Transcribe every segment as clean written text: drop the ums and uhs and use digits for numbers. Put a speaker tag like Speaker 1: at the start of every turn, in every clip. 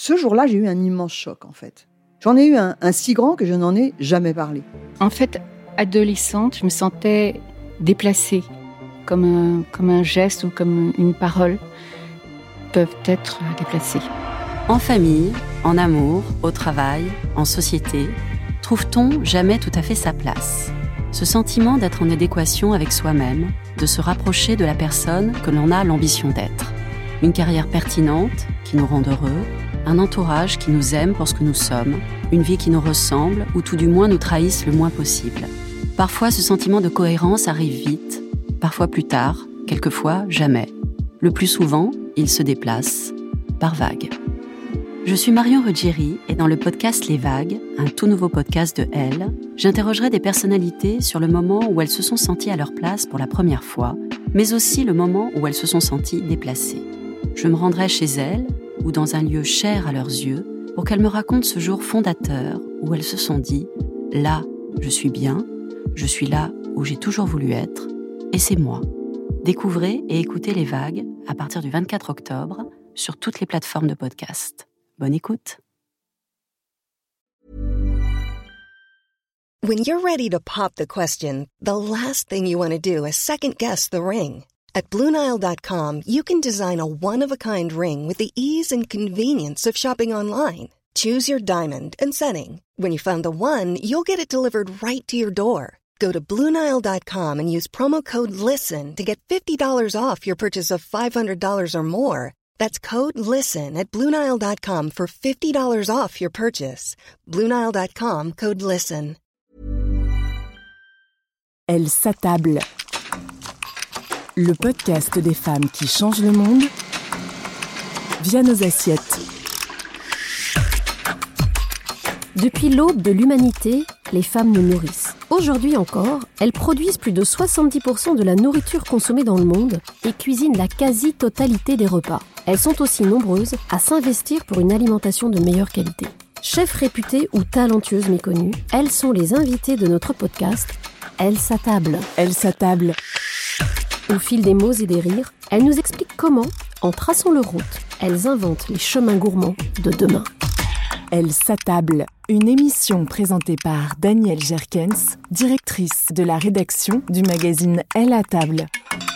Speaker 1: Ce jour-là, j'ai eu un immense choc, en fait. J'en ai eu un si grand que je n'en ai jamais parlé.
Speaker 2: En fait, adolescente, je me sentais déplacée, comme un geste ou comme une parole peuvent être déplacées.
Speaker 3: En famille, en amour, au travail, en société, trouve-t-on jamais tout à fait sa place ? Ce sentiment d'être en adéquation avec soi-même, de se rapprocher de la personne que l'on a l'ambition d'être. Une carrière pertinente qui nous rend heureux, un entourage qui nous aime pour ce que nous sommes, une vie qui nous ressemble ou tout du moins nous trahisse le moins possible. Parfois, ce sentiment de cohérence arrive vite, parfois plus tard, quelquefois jamais. Le plus souvent, il se déplace par vagues. Je suis Marion Ruggieri et dans le podcast Les Vagues, un tout nouveau podcast de Elle, j'interrogerai des personnalités sur le moment où elles se sont senties à leur place pour la première fois, mais aussi le moment où elles se sont senties déplacées. Je me rendrai chez elles ou dans un lieu cher à leurs yeux pour qu'elles me racontent ce jour fondateur où elles se sont dit « Là, je suis bien, je suis là où j'ai toujours voulu être, et c'est moi ». Découvrez et écoutez Les Vagues à partir du 24 octobre sur toutes les plateformes de podcast. Bonne écoute.
Speaker 4: When you're ready to pop the question, the last thing you want to do is second-guess the ring. At BlueNile.com, you can design a one-of-a-kind ring with the ease and convenience of shopping online. Choose your diamond and setting. When you find the one, you'll get it delivered right to your door. Go to BlueNile.com and use promo code LISTEN to get $50 off your purchase of $500 or more. That's code LISTEN at BlueNile.com for $50 off your purchase. BlueNile.com, code LISTEN.
Speaker 5: Elle s'attable. Le podcast des femmes qui changent le monde via nos assiettes.
Speaker 6: Depuis l'aube de l'humanité, les femmes nous nourrissent. Aujourd'hui encore, elles produisent plus de 70% de la nourriture consommée dans le monde et cuisinent la quasi-totalité des repas. Elles sont aussi nombreuses à s'investir pour une alimentation de meilleure qualité. Chefs réputées ou talentueuses méconnues, elles sont les invitées de notre podcast « Elles s'attablent ».
Speaker 5: Elle s'attable.
Speaker 6: Au fil des mots et des rires, elles nous expliquent comment, en traçant leur route, elles inventent les chemins gourmands de demain.
Speaker 5: Elle s'attable. Une émission présentée par Danielle Jerkens, directrice de la rédaction du magazine Elle à table.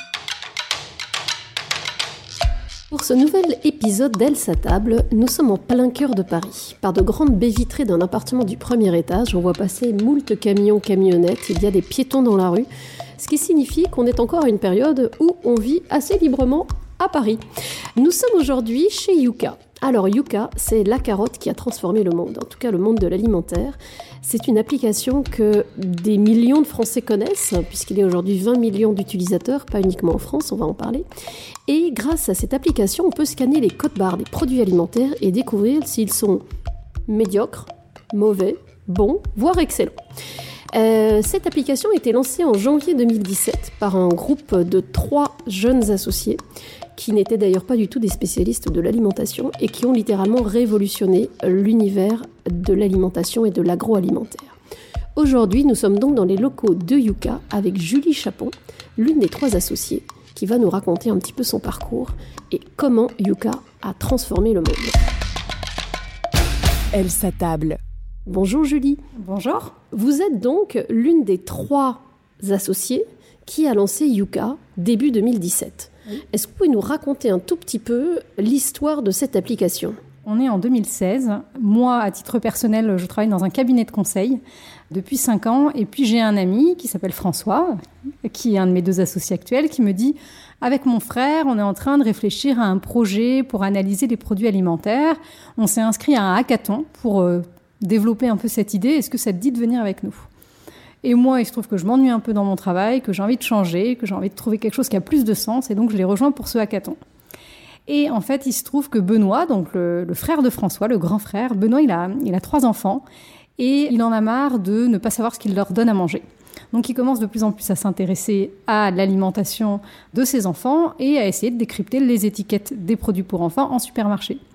Speaker 6: Pour ce nouvel épisode d'Elle s'attable, nous sommes en plein cœur de Paris. Par de grandes baies vitrées d'un appartement du premier étage, on voit passer moult camions, camionnettes, il y a des piétons dans la rue, ce qui signifie qu'on est encore à une période où on vit assez librement à Paris. Nous sommes aujourd'hui chez Yuka. Alors Yuka, c'est la carotte qui a transformé le monde, en tout cas le monde de l'alimentaire. C'est une application que des millions de Français connaissent, puisqu'il y a aujourd'hui 20 millions d'utilisateurs, pas uniquement en France, on va en parler. Et grâce à cette application, on peut scanner les codes-barres des produits alimentaires et découvrir s'ils sont médiocres, mauvais, bons, voire excellents. Cette application a été lancée en janvier 2017 par un groupe de 3 jeunes associés qui n'étaient d'ailleurs pas du tout des spécialistes de l'alimentation et qui ont littéralement révolutionné l'univers de l'alimentation et de l'agroalimentaire. Aujourd'hui, nous sommes donc dans les locaux de Yuka avec Julie Chapon, l'une des 3 associées, qui va nous raconter un petit peu son parcours et comment Yuka a transformé le monde.
Speaker 5: Elle s'attable.
Speaker 6: Bonjour Julie.
Speaker 7: Bonjour.
Speaker 6: Vous êtes donc l'une des 3 associées qui a lancé Yuka début 2017. Oui. Est-ce que vous pouvez nous raconter un tout petit peu l'histoire de cette application ?
Speaker 7: On est en 2016. Moi, à titre personnel, je travaille dans un cabinet de conseil depuis 5 ans. Et puis, j'ai un ami qui s'appelle François, qui est un de mes 2 associés actuels, qui me dit « Avec mon frère, on est en train de réfléchir à un projet pour analyser les produits alimentaires. On s'est inscrit à un hackathon pour développer un peu cette idée. Est-ce que ça te dit de venir avec nous ?» Et moi, il se trouve que je m'ennuie un peu dans mon travail, que j'ai envie de changer, que j'ai envie de trouver quelque chose qui a plus de sens. Et donc, je les rejoins pour ce hackathon. Et en fait, il se trouve que Benoît, donc le frère de François, le grand frère, Benoît, il a 3 enfants. Et il en a marre de ne pas savoir ce qu'il leur donne à manger. Donc, il commence de plus en plus à s'intéresser à l'alimentation de ses enfants et à essayer de décrypter les étiquettes des produits pour enfants en supermarché.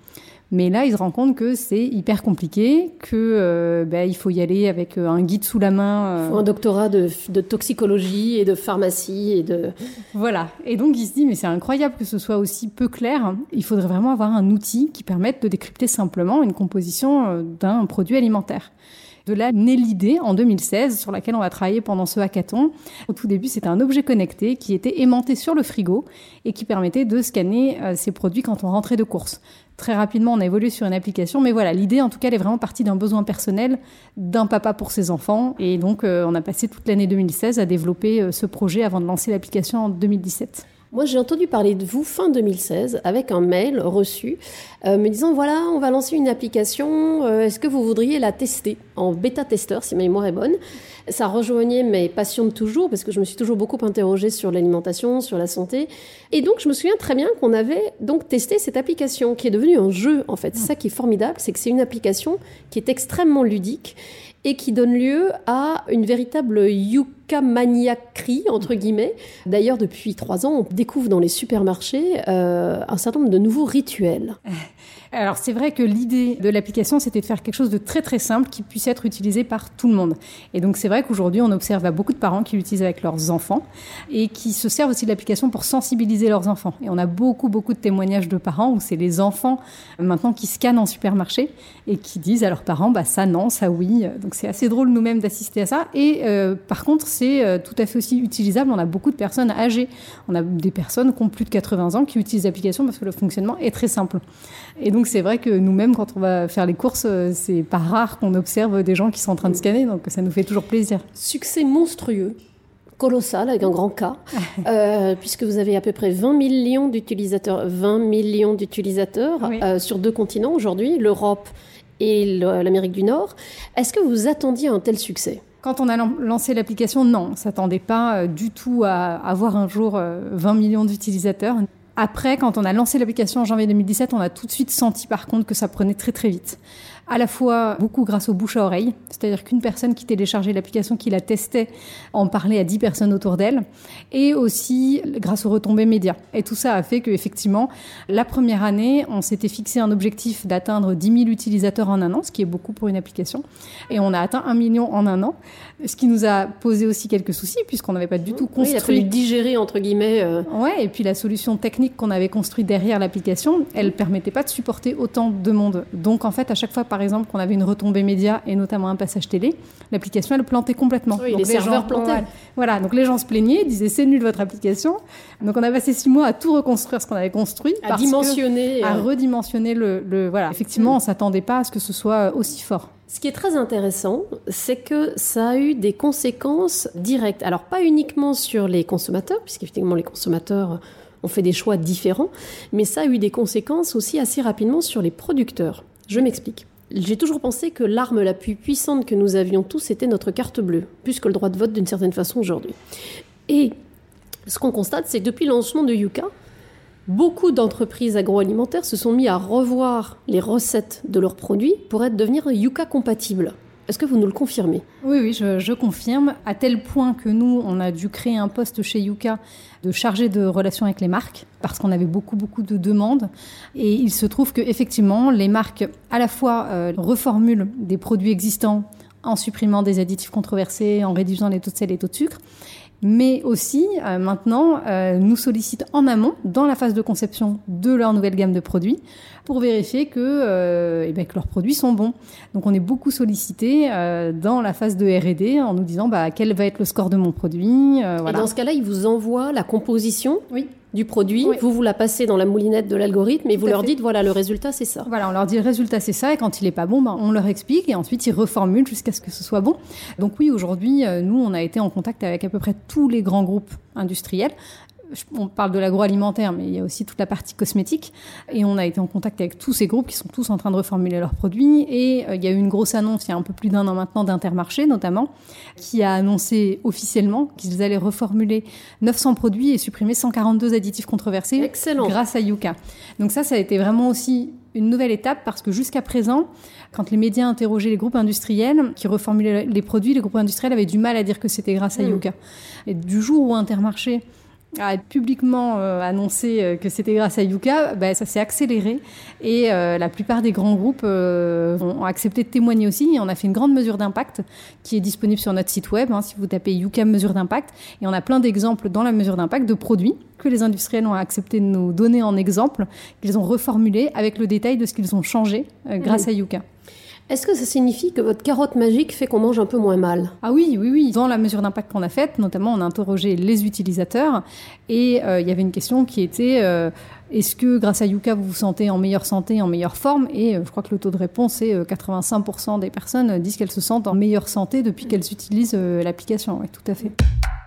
Speaker 7: Mais là, il se rend compte que c'est hyper compliqué, que il faut y aller avec un guide sous la main.
Speaker 6: Il faut un doctorat de toxicologie et de pharmacie
Speaker 7: Voilà. Et donc, il se dit, mais c'est incroyable que ce soit aussi peu clair. Il faudrait vraiment avoir un outil qui permette de décrypter simplement une composition d'un produit alimentaire. De là naît l'idée, en 2016, sur laquelle on va travailler pendant ce hackathon. Au tout début, c'était un objet connecté qui était aimanté sur le frigo et qui permettait de scanner ces produits quand on rentrait de course. Très rapidement, on a évolué sur une application, mais voilà, l'idée, en tout cas, elle est vraiment partie d'un besoin personnel d'un papa pour ses enfants. Et donc, on a passé toute l'année 2016 à développer ce projet avant de lancer l'application en 2017.
Speaker 6: Moi, j'ai entendu parler de vous fin 2016 avec un mail reçu me disant, voilà, on va lancer une application, est-ce que vous voudriez la tester en bêta-testeur, si ma mémoire est bonne. Ça rejoignait mes passions de toujours, parce que je me suis toujours beaucoup interrogée sur l'alimentation, sur la santé. Et donc, je me souviens très bien qu'on avait donc testé cette application qui est devenue un jeu, en fait. C'est ça qui est formidable, c'est que c'est une application qui est extrêmement ludique et qui donne lieu à une véritable Yucca-maniaquerie, entre guillemets. D'ailleurs, depuis 3 ans, on découvre dans les supermarchés un certain nombre de nouveaux rituels.
Speaker 7: Alors, c'est vrai que l'idée de l'application, c'était de faire quelque chose de très très simple qui puisse être utilisé par tout le monde. Et donc, c'est vrai qu'aujourd'hui, on observe beaucoup de parents qui l'utilisent avec leurs enfants et qui se servent aussi de l'application pour sensibiliser leurs enfants. Et on a beaucoup de témoignages de parents où c'est les enfants maintenant qui scannent en supermarché et qui disent à leurs parents, ça non, ça oui. Donc, c'est assez drôle nous-mêmes d'assister à ça. Et par contre, c'est tout à fait aussi utilisable. On a beaucoup de personnes âgées. On a des personnes qui ont plus de 80 ans qui utilisent l'application parce que le fonctionnement est très simple. Et donc, c'est vrai que nous-mêmes, quand on va faire les courses, c'est pas rare qu'on observe des gens qui sont en train de scanner, donc ça nous fait toujours plaisir.
Speaker 6: Succès monstrueux, colossal, avec un grand K, puisque vous avez à peu près 20 millions d'utilisateurs, oui. Sur 2 continents aujourd'hui, l'Europe et l'Amérique du Nord. Est-ce que vous attendiez un tel succès ?
Speaker 7: Quand on a lancé l'application, non, on ne s'attendait pas du tout à avoir un jour 20 millions d'utilisateurs. Après, quand on a lancé l'application en janvier 2017, on a tout de suite senti par contre que ça prenait très très vite. À la fois beaucoup grâce au bouche à oreille, c'est-à-dire qu'une personne qui téléchargeait l'application, qui la testait, en parlait à 10 personnes autour d'elle, et aussi grâce aux retombées médias. Et tout ça a fait qu'effectivement, la première année, on s'était fixé un objectif d'atteindre 10 000 utilisateurs en un an, ce qui est beaucoup pour une application, et on a atteint 1 million en un an, ce qui nous a posé aussi quelques soucis, puisqu'on n'avait pas du tout construit...
Speaker 6: Oui, il a fallu digérer, entre guillemets...
Speaker 7: Ouais, et puis la solution technique qu'on avait construite derrière l'application, elle ne permettait pas de supporter autant de monde. Donc en fait, à chaque fois, par exemple, qu'on avait une retombée média et notamment un passage télé, l'application, elle plantait complètement.
Speaker 6: Oui,
Speaker 7: donc
Speaker 6: les serveurs plantaient.
Speaker 7: Voilà, donc les gens se plaignaient, disaient c'est nul votre application. Donc on a passé 6 mois à tout reconstruire ce qu'on avait construit.
Speaker 6: À dimensionner.
Speaker 7: À redimensionner voilà. Effectivement, on ne s'attendait pas à ce que ce soit aussi fort.
Speaker 6: Ce qui est très intéressant, c'est que ça a eu des conséquences directes. Alors pas uniquement sur les consommateurs, puisqu'effectivement les consommateurs ont fait des choix différents, mais ça a eu des conséquences aussi assez rapidement sur les producteurs. Je m'explique. J'ai toujours pensé que l'arme la plus puissante que nous avions tous, c'était notre carte bleue, plus que le droit de vote d'une certaine façon aujourd'hui. Et ce qu'on constate, c'est que depuis le lancement de Yucca, beaucoup d'entreprises agroalimentaires se sont mis à revoir les recettes de leurs produits pour devenir Yucca compatibles. Est-ce que vous nous le confirmez ?
Speaker 7: Oui, je confirme, à tel point que nous, on a dû créer un poste chez Yucca de chargé de relations avec les marques, parce qu'on avait beaucoup de demandes. Et il se trouve qu'effectivement, les marques, à la fois, reformulent des produits existants en supprimant des additifs controversés, en réduisant les taux de sel et les taux de sucre, mais aussi, maintenant, nous sollicitent en amont, dans la phase de conception de leur nouvelle gamme de produits, pour vérifier que leurs produits sont bons. Donc, on est beaucoup sollicité dans la phase de R&D en nous disant quel va être le score de mon produit. Voilà.
Speaker 6: Et dans ce cas-là, ils vous envoient la composition du produit.
Speaker 7: Oui.
Speaker 6: Vous la passez dans la moulinette de l'algorithme et vous leur dites, voilà, le résultat, c'est ça.
Speaker 7: Voilà, on leur dit le résultat, c'est ça. Et quand il n'est pas bon, on leur explique et ensuite, ils reformulent jusqu'à ce que ce soit bon. Donc oui, aujourd'hui, nous, on a été en contact avec à peu près tous les grands groupes industriels. On parle de l'agroalimentaire, mais il y a aussi toute la partie cosmétique. Et on a été en contact avec tous ces groupes qui sont tous en train de reformuler leurs produits. Et il y a eu une grosse annonce, il y a un peu plus d'1 an maintenant, d'Intermarché notamment, qui a annoncé officiellement qu'ils allaient reformuler 900 produits et supprimer 142 additifs controversés.
Speaker 6: Excellent.
Speaker 7: Grâce à Yucca. Donc ça a été vraiment aussi une nouvelle étape parce que jusqu'à présent, quand les médias interrogeaient les groupes industriels qui reformulaient les produits, les groupes industriels avaient du mal à dire que c'était grâce à Yucca. Et du jour où Intermarché a publiquement annoncé que c'était grâce à Yuka, ça s'est accéléré et la plupart des grands groupes ont accepté de témoigner aussi. Et on a fait une grande mesure d'impact qui est disponible sur notre site web, si vous tapez Yuka mesure d'impact. Et on a plein d'exemples dans la mesure d'impact de produits que les industriels ont accepté de nous donner en exemple, qu'ils ont reformulés avec le détail de ce qu'ils ont changé grâce à Yuka.
Speaker 6: Est-ce que ça signifie que votre carotte magique fait qu'on mange un peu moins mal ?
Speaker 7: Ah oui. Dans la mesure d'impact qu'on a faite, notamment, on a interrogé les utilisateurs et il y avait une question qui était est-ce que grâce à Yuka, vous vous sentez en meilleure santé, en meilleure forme ? Et je crois que le taux de réponse est 85% des personnes disent qu'elles se sentent en meilleure santé depuis qu'elles utilisent l'application. Oui, tout à fait.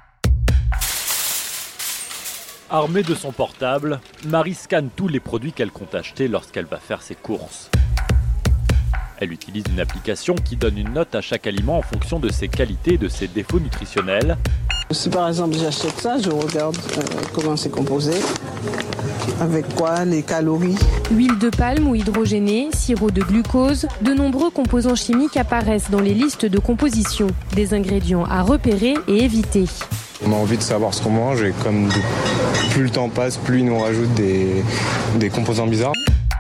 Speaker 8: Armée de son portable, Marie scanne tous les produits qu'elle compte acheter lorsqu'elle va faire ses courses. Elle utilise une application qui donne une note à chaque aliment en fonction de ses qualités et de ses défauts nutritionnels.
Speaker 9: Si par exemple j'achète ça, je regarde comment c'est composé, avec quoi, les calories.
Speaker 10: Huile de palme ou hydrogénée, sirop de glucose, de nombreux composants chimiques apparaissent dans les listes de composition. Des ingrédients à repérer et éviter.
Speaker 11: On a envie de savoir ce qu'on mange et comme plus le temps passe, plus ils nous rajoutent des composants bizarres.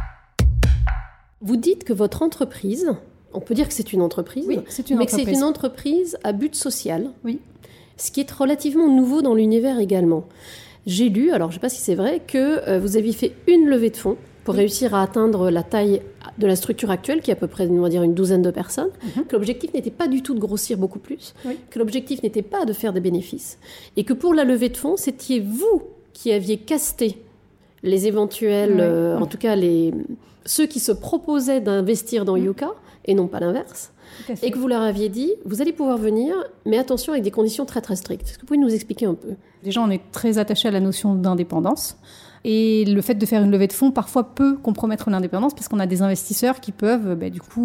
Speaker 6: Vous dites que votre entreprise, on peut dire que c'est une entreprise,
Speaker 7: oui, c'est une entreprise.
Speaker 6: Que c'est une entreprise à but social,
Speaker 7: oui.
Speaker 6: Ce qui est relativement nouveau dans l'univers également. J'ai lu, alors je ne sais pas si c'est vrai, que vous aviez fait une levée de fonds pour réussir à atteindre la taille de la structure actuelle, qui est à peu près, on va dire, une douzaine de personnes, que l'objectif n'était pas du tout de grossir beaucoup plus, que l'objectif n'était pas de faire des bénéfices, et que pour la levée de fonds, c'était vous qui aviez casté les éventuels, en tout cas ceux qui se proposaient d'investir dans Yuka, et non pas l'inverse, et que vous leur aviez dit, vous allez pouvoir venir, mais attention avec des conditions très très strictes. Est-ce que vous pouvez nous expliquer un peu ?
Speaker 7: Déjà, on est très attaché à la notion d'indépendance. Et le fait de faire une levée de fonds, parfois, peut compromettre l'indépendance parce qu'on a des investisseurs qui peuvent,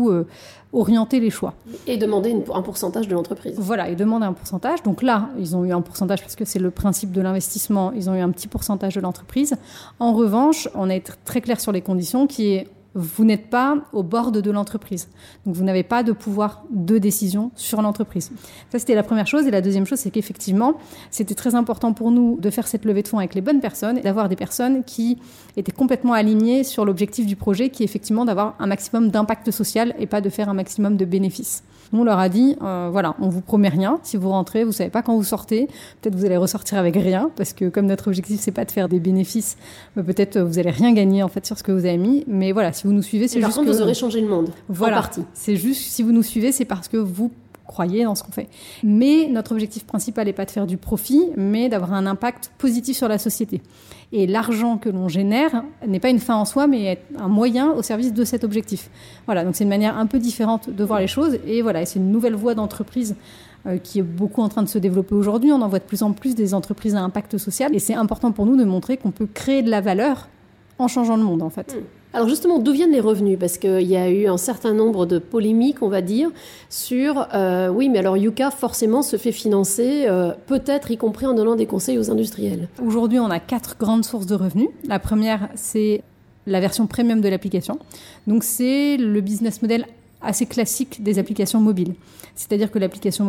Speaker 7: orienter les choix.
Speaker 6: Et demander un pourcentage de l'entreprise.
Speaker 7: Voilà, et demander un pourcentage. Donc là, ils ont eu un pourcentage parce que c'est le principe de l'investissement. Ils ont eu un petit pourcentage de l'entreprise. En revanche, on est très clair sur les conditions qui est vous n'êtes pas au board de l'entreprise. Donc, vous n'avez pas de pouvoir de décision sur l'entreprise. Ça, c'était la première chose. Et la deuxième chose, c'est qu'effectivement, c'était très important pour nous de faire cette levée de fonds avec les bonnes personnes et d'avoir des personnes qui étaient complètement alignées sur l'objectif du projet, qui est effectivement d'avoir un maximum d'impact social et pas de faire un maximum de bénéfices. On leur a dit, on vous promet rien. Si vous rentrez, vous savez pas quand vous sortez. Peut-être vous allez ressortir avec rien, parce que comme notre objectif, c'est pas de faire des bénéfices, peut-être vous allez rien gagner en fait sur ce que vous avez mis. Mais voilà, si vous nous suivez, c'est juste
Speaker 6: par contre, vous aurez changé le monde.
Speaker 7: Voilà, en partie. C'est juste si vous nous suivez, c'est parce que vous croyez dans ce qu'on fait. Mais notre objectif principal n'est pas de faire du profit, mais d'avoir un impact positif sur la société. Et l'argent que l'on génère n'est pas une fin en soi, mais un moyen au service de cet objectif. Voilà, donc c'est une manière un peu différente de voir les choses. Et voilà, c'est une nouvelle voie d'entreprise qui est beaucoup en train de se développer aujourd'hui. On en voit de plus en plus des entreprises à impact social. Et c'est important pour nous de montrer qu'on peut créer de la valeur en changeant le monde, en fait.
Speaker 6: Alors justement, d'où viennent les revenus ? Parce qu'il y a eu un certain nombre de polémiques, on va dire, sur oui, mais alors Yuka forcément se fait financer, peut-être y compris en donnant des conseils aux industriels.
Speaker 7: Aujourd'hui, on a 4 grandes sources de revenus. La première, c'est la version premium de l'application. Donc c'est le business model assez classique des applications mobiles. C'est-à-dire que l'application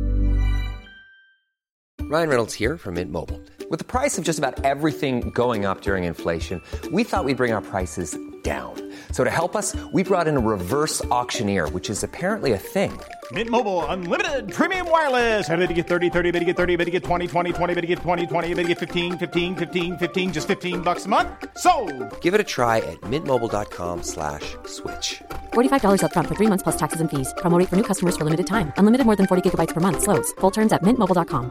Speaker 12: Ryan Reynolds here from Mint Mobile. With the price of just about everything going up during inflation, we thought we'd bring our prices down. So to help us, we brought in a reverse auctioneer, which is apparently a thing.
Speaker 13: Mint Mobile Unlimited Premium Wireless. How to get 30, 30, how to get 30, how to get 20, 20, 20, how to get 20, 20, how to get 15, 15, 15, 15, just $15 a month? Sold!
Speaker 12: Give it a try at mintmobile.com/switch.
Speaker 14: $45 up front for 3 months plus taxes and fees. Promo rate for new customers for limited time. Unlimited more than 40 gigabytes per month. Slows full terms at mintmobile.com.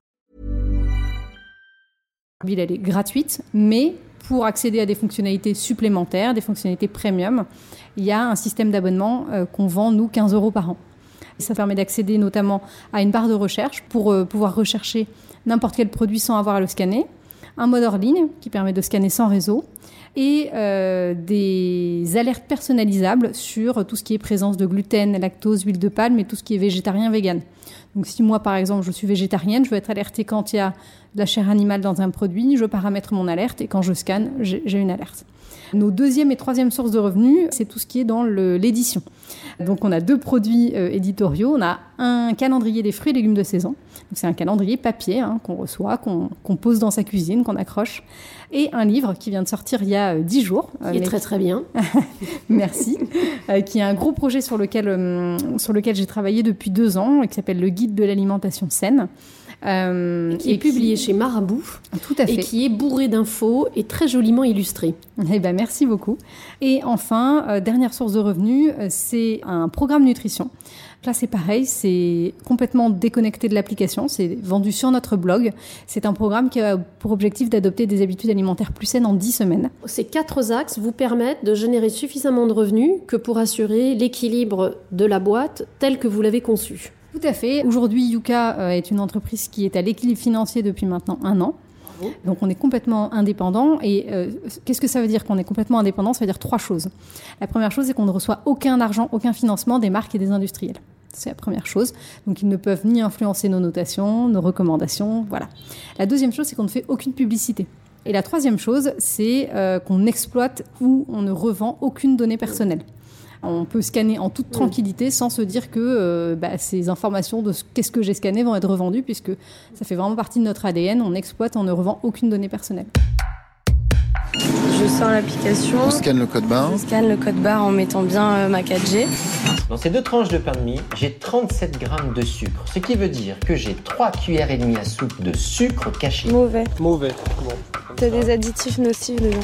Speaker 7: Elle est gratuite, mais pour accéder à des fonctionnalités supplémentaires, des fonctionnalités premium, il y a un système d'abonnement qu'on vend, nous, 15 € par an. Et ça permet d'accéder notamment à une barre de recherche pour pouvoir rechercher n'importe quel produit sans avoir à le scanner, un mode hors ligne qui permet de scanner sans réseau, et des alertes personnalisables sur tout ce qui est présence de gluten, lactose, huile de palme et tout ce qui est végétarien, vegan. Donc si moi, par exemple, je suis végétarienne, je veux être alertée quand il y a de la chair animale dans un produit, je paramètre mon alerte et quand je scanne, j'ai une alerte. Nos deuxième et troisième sources de revenus, c'est tout ce qui est dans l'édition. Donc on a 2 produits éditoriaux. On a un calendrier des fruits et légumes de saison. Donc c'est un calendrier papier qu'on reçoit, qu'on pose dans sa cuisine, qu'on accroche. Et un livre qui vient de sortir il y a 10 jours.
Speaker 6: Qui est très très bien.
Speaker 7: Merci. Qui est un gros projet sur lequel j'ai travaillé depuis 2 ans, et qui s'appelle Le Guide de l'alimentation saine.
Speaker 6: Qui est publié chez Marabout.
Speaker 7: Tout à fait.
Speaker 6: Et qui est bourré d'infos et très joliment illustré.
Speaker 7: Eh ben, merci beaucoup. Et enfin, dernière source de revenus, c'est un programme nutrition. Là, c'est pareil, c'est complètement déconnecté de l'application, c'est vendu sur notre blog. C'est un programme qui a pour objectif d'adopter des habitudes alimentaires plus saines en 10 semaines.
Speaker 6: Ces 4 axes vous permettent de générer suffisamment de revenus que pour assurer l'équilibre de la boîte tel que vous l'avez conçu.
Speaker 7: Tout à fait. Aujourd'hui, Yuka est une entreprise qui est à l'équilibre financier depuis maintenant 1 an. Donc on est complètement indépendant. Et qu'est-ce que ça veut dire qu'on est complètement indépendant ? Ça veut dire 3 choses. La première chose, c'est qu'on ne reçoit aucun argent, aucun financement des marques et des industriels. C'est la première chose. Donc ils ne peuvent ni influencer nos notations, nos recommandations, voilà. La deuxième chose, c'est qu'on ne fait aucune publicité. Et la troisième chose, c'est qu'on n'exploite ou on ne revend aucune donnée personnelle. On peut scanner en toute tranquillité sans se dire que ces informations de qu'est-ce que j'ai scanné vont être revendues, puisque ça fait vraiment partie de notre ADN. On exploite, on ne revend aucune donnée personnelle.
Speaker 15: Je sors l'application.
Speaker 16: On scanne le code barre.
Speaker 15: On scanne le code barre en mettant bien ma 4G.
Speaker 17: Dans ces 2 tranches de pain de mie, j'ai 37 grammes de sucre, ce qui veut dire que j'ai 3 cuillères et demie à soupe de sucre caché.
Speaker 15: Mauvais.
Speaker 17: Bon.
Speaker 15: T'as des additifs nocifs dedans.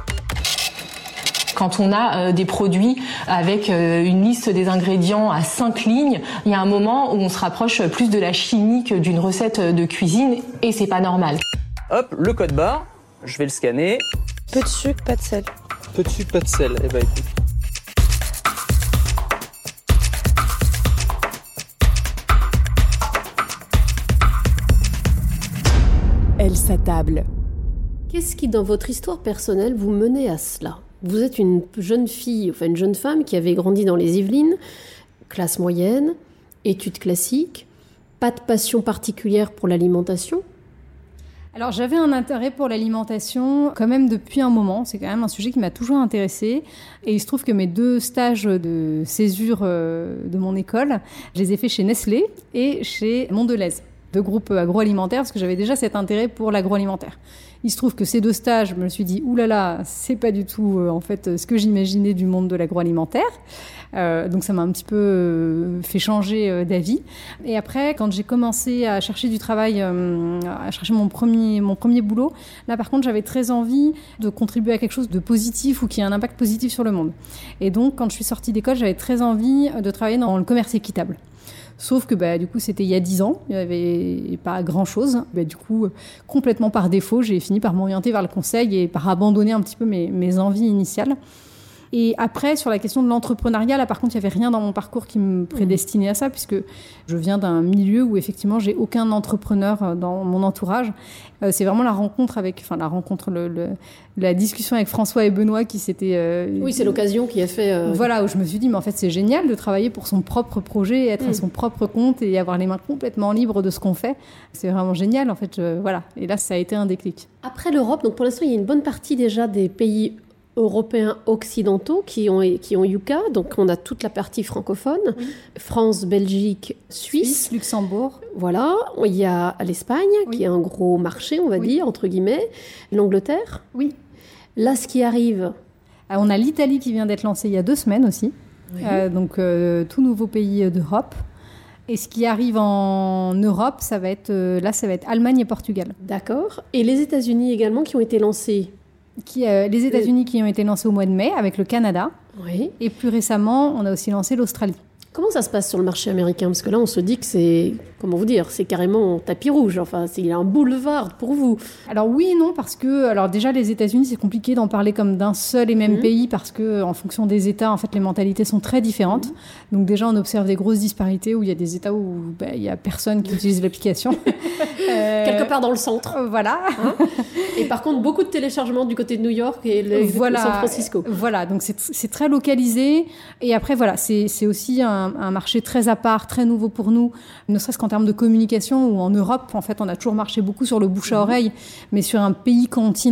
Speaker 18: Quand on a des produits avec une liste des ingrédients à 5 lignes, il y a un moment où on se rapproche plus de la chimie que d'une recette de cuisine et c'est pas normal.
Speaker 19: Hop, le code barre, je vais le scanner.
Speaker 15: Peu de sucre, pas de sel.
Speaker 19: Peu de sucre, pas de sel. Eh ben écoute.
Speaker 5: Elle s'attable.
Speaker 6: Qu'est-ce qui, dans votre histoire personnelle, vous menait à cela ? Vous êtes une jeune fille, enfin une jeune femme qui avait grandi dans les Yvelines, classe moyenne, études classiques, pas de passion particulière pour l'alimentation ?
Speaker 7: Alors j'avais un intérêt pour l'alimentation quand même depuis un moment, c'est quand même un sujet qui m'a toujours intéressée et il se trouve que mes 2 stages de césure de mon école, je les ai faits chez Nestlé et chez Mondelez, 2 groupes agroalimentaires parce que j'avais déjà cet intérêt pour l'agroalimentaire. Il se trouve que ces 2 stages, je me suis dit, oulala, c'est pas du tout en fait ce que j'imaginais du monde de l'agroalimentaire. Donc ça m'a un petit peu fait changer d'avis. Et après, quand j'ai commencé à chercher du travail, à chercher mon premier boulot, là par contre, j'avais très envie de contribuer à quelque chose de positif ou qui ait un impact positif sur le monde. Et donc, quand je suis sortie d'école, j'avais très envie de travailler dans le commerce équitable. Sauf que du coup, c'était il y a 10 ans, il n'y avait pas grand-chose. Du coup, complètement par défaut, j'ai fini par m'orienter vers le conseil et par abandonner un petit peu mes envies initiales. Et après, sur la question de l'entrepreneuriat, là, par contre, il n'y avait rien dans mon parcours qui me prédestinait à ça, puisque je viens d'un milieu où, effectivement, j'ai aucun entrepreneur dans mon entourage. C'est vraiment la rencontre la discussion avec François et Benoît qui s'était...
Speaker 6: Oui, c'est l'occasion qui a fait...
Speaker 7: Voilà, où je me suis dit, mais en fait, c'est génial de travailler pour son propre projet, être à son propre compte et avoir les mains complètement libres de ce qu'on fait. C'est vraiment génial, en fait. Voilà. Et là, ça a été un déclic.
Speaker 6: Après l'Europe, donc pour l'instant, il y a une bonne partie déjà des pays européens occidentaux qui ont Yuka, donc on a toute la partie francophone, France, Belgique, Suisse,
Speaker 7: Luxembourg.
Speaker 6: Voilà, il y a l'Espagne qui est un gros marché, on va dire, entre guillemets, l'Angleterre.
Speaker 7: Oui.
Speaker 6: Là, ce qui arrive...
Speaker 7: On a l'Italie qui vient d'être lancée il y a 2 semaines aussi, donc tout nouveau pays d'Europe. Et ce qui arrive en Europe, ça va être Allemagne et Portugal.
Speaker 6: D'accord. Et les États-Unis également qui ont été lancés.
Speaker 7: Les États-Unis qui ont été lancés au mois de mai avec le Canada.
Speaker 6: Oui.
Speaker 7: Et plus récemment, on a aussi lancé l'Australie.
Speaker 6: Comment ça se passe sur le marché américain ? Parce que là, on se dit que c'est, comment vous dire, c'est carrément tapis rouge. Enfin, il y a un boulevard pour vous.
Speaker 7: Alors oui et non, parce que, alors déjà, les États-Unis, c'est compliqué d'en parler comme d'un seul et même pays, parce que, en fonction des États, en fait, les mentalités sont très différentes. Donc déjà, on observe des grosses disparités où il y a des États où il y a personne qui utilise l'application.
Speaker 6: Quelque part dans le centre.
Speaker 7: Voilà.
Speaker 6: Et par contre, beaucoup de téléchargements du côté de New York et San Francisco.
Speaker 7: Voilà, donc c'est très localisé. Et après, voilà, c'est aussi un marché très à part, très nouveau pour nous, ne serait-ce qu'en termes de communication, où en Europe, en fait, on a toujours marché beaucoup sur le bouche à oreille, mais sur un pays continent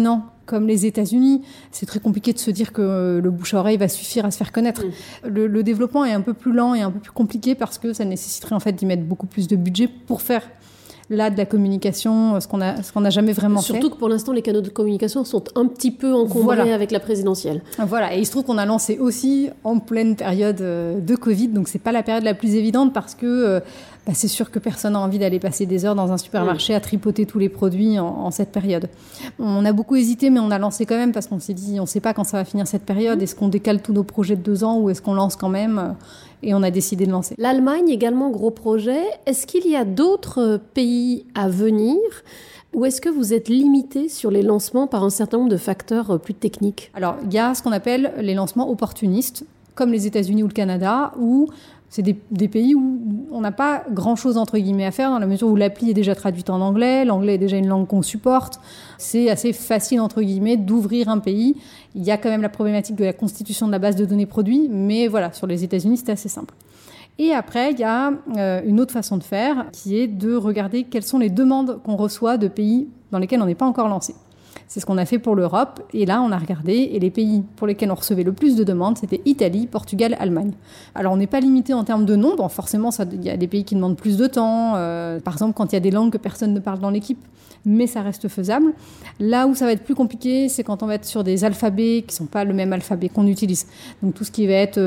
Speaker 7: comme les États-Unis, c'est très compliqué de se dire que le bouche à oreille va suffire à se faire connaître. Le développement est un peu plus lent et un peu plus compliqué parce que ça nécessiterait en fait d'y mettre beaucoup plus de budget pour faire là de la communication, ce qu'on n'a jamais vraiment fait.
Speaker 6: Surtout que pour l'instant, les canaux de communication sont un petit peu encombrés avec la présidentielle.
Speaker 7: Voilà, et il se trouve qu'on a lancé aussi en pleine période de Covid, donc c'est pas la période la plus évidente parce que c'est sûr que personne n'a envie d'aller passer des heures dans un supermarché à tripoter tous les produits en cette période. On a beaucoup hésité, mais on a lancé quand même parce qu'on s'est dit, on sait pas quand ça va finir cette période. Est-ce qu'on décale tous nos projets de 2 ans ou est-ce qu'on lance quand même ? Et on a décidé de lancer.
Speaker 6: L'Allemagne également, gros projet. Est-ce qu'il y a d'autres pays à venir ou est-ce que vous êtes limité sur les lancements par un certain nombre de facteurs plus techniques ?
Speaker 7: Alors, il y a ce qu'on appelle les lancements opportunistes, comme les États-Unis ou le Canada, où c'est des pays où on n'a pas grand-chose entre guillemets à faire dans la mesure où l'appli est déjà traduite en anglais, l'anglais est déjà une langue qu'on supporte. C'est assez facile entre guillemets d'ouvrir un pays. Il y a quand même la problématique de la constitution de la base de données produits, mais voilà, sur les États-Unis, c'est assez simple. Et après, il y a une autre façon de faire qui est de regarder quelles sont les demandes qu'on reçoit de pays dans lesquels on n'est pas encore lancé. C'est ce qu'on a fait pour l'Europe. Et là, on a regardé. Et les pays pour lesquels on recevait le plus de demandes, c'était Italie, Portugal, Allemagne. Alors, on n'est pas limité en termes de nombre. Forcément, il y a des pays qui demandent plus de temps. Par exemple, quand il y a des langues que personne ne parle dans l'équipe. Mais ça reste faisable. Là où ça va être plus compliqué, c'est quand on va être sur des alphabets qui ne sont pas le même alphabet qu'on utilise. Donc, tout ce qui va être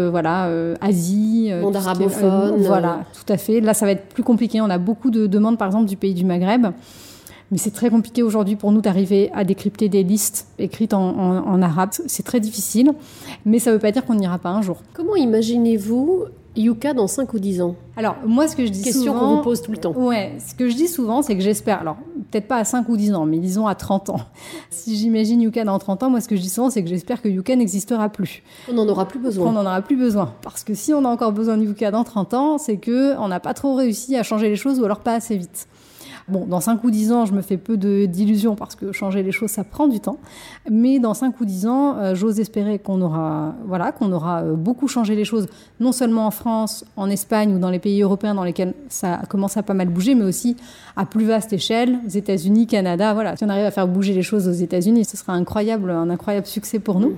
Speaker 7: Asie.
Speaker 6: Monde arabophone.
Speaker 7: Voilà, tout à fait. Là, ça va être plus compliqué. On a beaucoup de demandes, par exemple, du pays du Maghreb. Mais c'est très compliqué aujourd'hui pour nous d'arriver à décrypter des listes écrites en arabe. C'est très difficile, mais ça ne veut pas dire qu'on n'ira pas un jour.
Speaker 6: Comment imaginez-vous Yuka dans 5 ou 10 ans ?
Speaker 7: Alors, moi, ce que je dis
Speaker 6: Question
Speaker 7: souvent...
Speaker 6: qu'on vous pose tout le temps.
Speaker 7: Ouais, ce que je dis souvent, c'est que j'espère... Alors, peut-être pas à 5 ou 10 ans, mais disons à 30 ans. Si j'imagine Yuka dans 30 ans, moi, ce que je dis souvent, c'est que j'espère que Yuka n'existera plus.
Speaker 6: On n'en aura plus besoin.
Speaker 7: On n'en aura plus besoin. Parce que si on a encore besoin de Yuka dans 30 ans, c'est qu'on n'a pas trop réussi à changer les choses ou alors pas assez vite. Bon, dans 5 ou 10 ans, je me fais peu d'illusions parce que changer les choses, ça prend du temps. Mais dans 5 ou 10 ans, j'ose espérer qu'on aura beaucoup changé les choses, non seulement en France, en Espagne ou dans les pays européens dans lesquels ça commence à pas mal bouger, mais aussi à plus vaste échelle, aux États-Unis, Canada. Voilà. Si on arrive à faire bouger les choses aux États-Unis, ce sera un incroyable succès pour nous.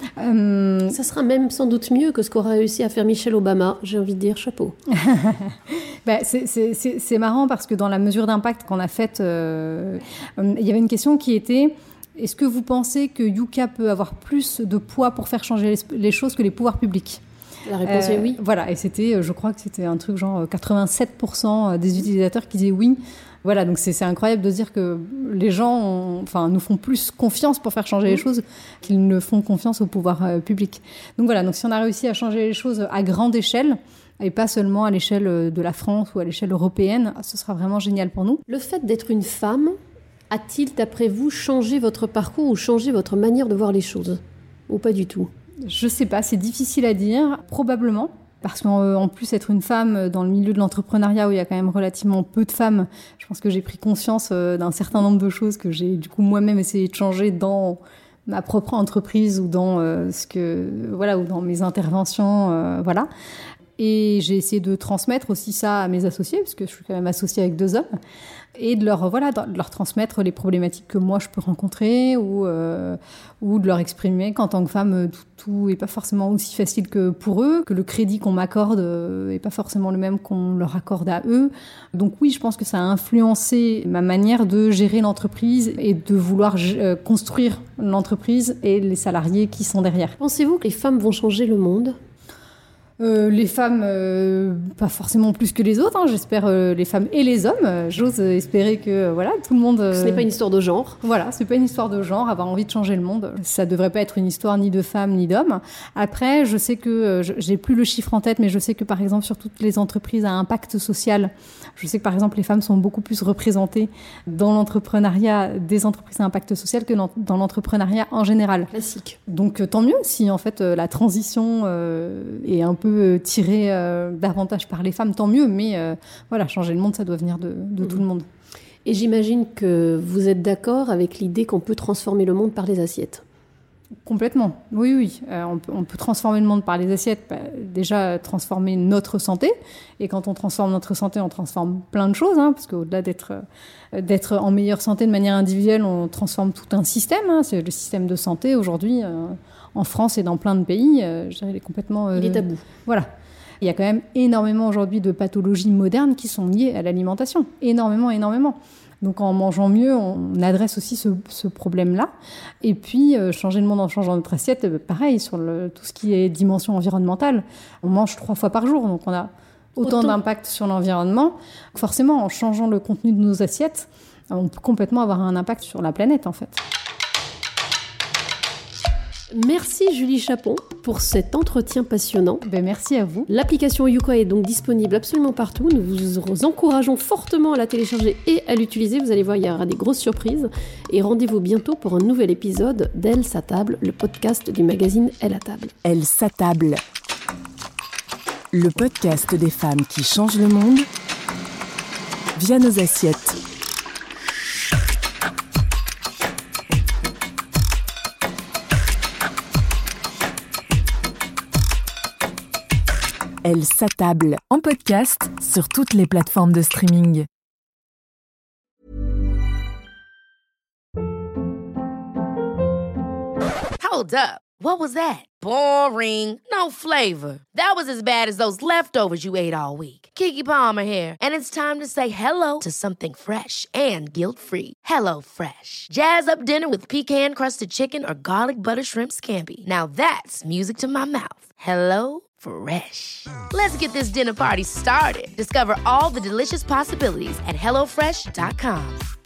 Speaker 6: Ça sera même sans doute mieux que ce qu'aura réussi à faire Michelle Obama. J'ai envie de dire chapeau.
Speaker 7: C'est marrant parce que dans la mesure d'impact qu'on a faite, il y avait une question qui était: est-ce que vous pensez que Yuka peut avoir plus de poids pour faire changer les choses que les pouvoirs publics ?
Speaker 6: La réponse est oui.
Speaker 7: Voilà, et je crois que c'était un truc genre 87% des utilisateurs qui disaient oui. Voilà, donc c'est incroyable de se dire que les gens nous font plus confiance pour faire changer les choses qu'ils ne font confiance au pouvoir public. Donc voilà, donc si on a réussi à changer les choses à grande échelle, et pas seulement à l'échelle de la France ou à l'échelle européenne, ce sera vraiment génial pour nous.
Speaker 6: Le fait d'être une femme a-t-il, d'après vous, changé votre parcours ou changé votre manière de voir les choses ? Ou pas du tout ?
Speaker 7: Je sais pas, c'est difficile à dire, probablement. Parce qu'en plus, être une femme dans le milieu de l'entrepreneuriat où il y a quand même relativement peu de femmes, je pense que j'ai pris conscience d'un certain nombre de choses que j'ai du coup moi-même essayé de changer dans ma propre entreprise ou dans ou dans mes interventions, voilà. Et j'ai essayé de transmettre aussi ça à mes associés, parce que je suis quand même associée avec 2 hommes, et de leur transmettre les problématiques que moi je peux rencontrer ou de leur exprimer qu'en tant que femme, tout est pas forcément aussi facile que pour eux, que le crédit qu'on m'accorde est pas forcément le même qu'on leur accorde à eux. Donc oui, je pense que ça a influencé ma manière de gérer l'entreprise et de vouloir construire l'entreprise et les salariés qui sont derrière.
Speaker 6: Pensez-vous que les femmes vont changer le monde ?
Speaker 7: Les femmes, pas forcément plus que les autres, hein. J'espère les femmes et les hommes. J'ose espérer que tout le monde...
Speaker 6: Ce n'est pas une histoire de genre.
Speaker 7: Voilà, c'est pas une histoire de genre, avoir envie de changer le monde. Ça devrait pas être une histoire ni de femmes ni d'hommes. Après, je sais que, j'ai plus le chiffre en tête, mais je sais que par exemple sur toutes les entreprises à impact social, je sais que par exemple les femmes sont beaucoup plus représentées dans l'entrepreneuriat des entreprises à impact social que dans l'entrepreneuriat en général.
Speaker 6: Classique.
Speaker 7: Donc tant mieux si en fait la transition est un peu tirée davantage par les femmes, tant mieux, mais changer le monde, ça doit venir de tout le monde.
Speaker 6: Et j'imagine que vous êtes d'accord avec l'idée qu'on peut transformer le monde par les assiettes.
Speaker 7: Complètement, oui. On peut transformer le monde par les assiettes, déjà transformer notre santé. Et quand on transforme notre santé, on transforme plein de choses, parce qu'au-delà d'être en meilleure santé de manière individuelle, on transforme tout un système. C'est le système de santé aujourd'hui, en France et dans plein de pays, je dirais, il est complètement...
Speaker 6: il est tabou.
Speaker 7: Voilà. Il y a quand même énormément aujourd'hui de pathologies modernes qui sont liées à l'alimentation. Énormément. Donc en mangeant mieux, on adresse aussi ce problème-là. Et puis, changer le monde en changeant notre assiette, pareil, sur tout ce qui est dimension environnementale. On mange 3 fois par jour, donc on a autant d'impact sur l'environnement. Forcément, en changeant le contenu de nos assiettes, on peut complètement avoir un impact sur la planète, en fait.
Speaker 6: Merci Julie Chapon pour cet entretien passionnant.
Speaker 7: Merci à vous.
Speaker 6: L'application Yuka est donc disponible absolument partout. Nous vous encourageons fortement à la télécharger et à l'utiliser. Vous allez voir, il y aura des grosses surprises. Et rendez-vous bientôt pour un nouvel épisode d'Elle s'attable, le podcast du magazine Elle à table.
Speaker 5: Elle s'attable. Le podcast des femmes qui changent le monde via nos assiettes. Elle s'attable en podcast sur toutes les plateformes de streaming.
Speaker 16: Hold up. What was that? Boring. No flavor. That was as bad as those leftovers you ate all week. Keke Palmer here, and it's time to say hello to something fresh and guilt-free. Hello Fresh. Jazz up dinner with pecan-crusted chicken or garlic butter shrimp scampi. Now that's music to my mouth. Hello Fresh. Let's get this dinner party started. Discover all the delicious possibilities at HelloFresh.com.